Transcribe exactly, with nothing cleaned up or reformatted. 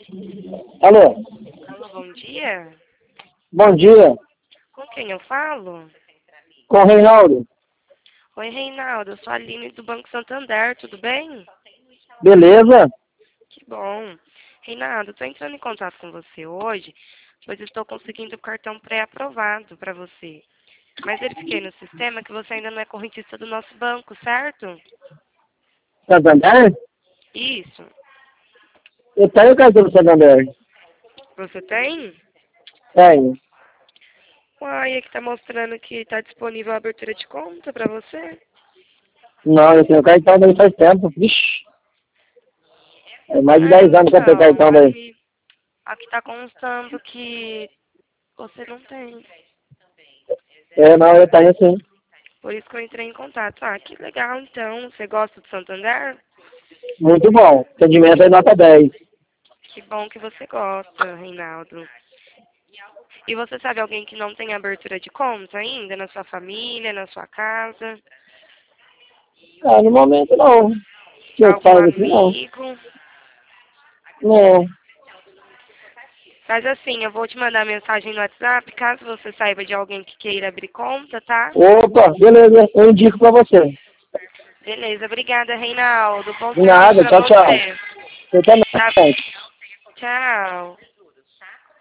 Alô? Alô, bom dia. Bom dia. Com quem eu falo? Com o Reinaldo. Oi, Reinaldo. Eu sou a Aline do Banco Santander, tudo bem? Beleza? Que bom. Reinaldo, estou entrando em contato com você hoje, pois estou conseguindo o cartão pré-aprovado para você. Mas verifiquei no sistema que você ainda não é correntista do nosso banco, certo? Santander? Isso. Eu tenho o cartão do Santander. Você tem? Tenho. Uai, aqui está mostrando que está disponível a abertura de conta para você. Não, eu tenho cartão daí faz tempo. Vixe. É mais de É, dez anos que eu tenho então, cartão daí. aqui aqui está constando que você não tem. É, não, eu tenho sim. Por isso que eu entrei em contato. Ah, que legal, então. Você gosta do Santander? Muito bom. Atendimento é nota dez. Que bom que você gosta, Reinaldo. E você sabe alguém que não tem abertura de conta ainda na sua família, na sua casa? Ah, no momento não. Que eu Algum saiba assim, não. amigo? Não. Mas assim, eu vou te mandar mensagem no WhatsApp, caso você saiba de alguém que queira abrir conta, tá? Opa, beleza. Eu indico pra você. Beleza, obrigada, Reinaldo. Bom De serviço nada. pra Tchau, tchau. você. Você também. Tá? Tchau.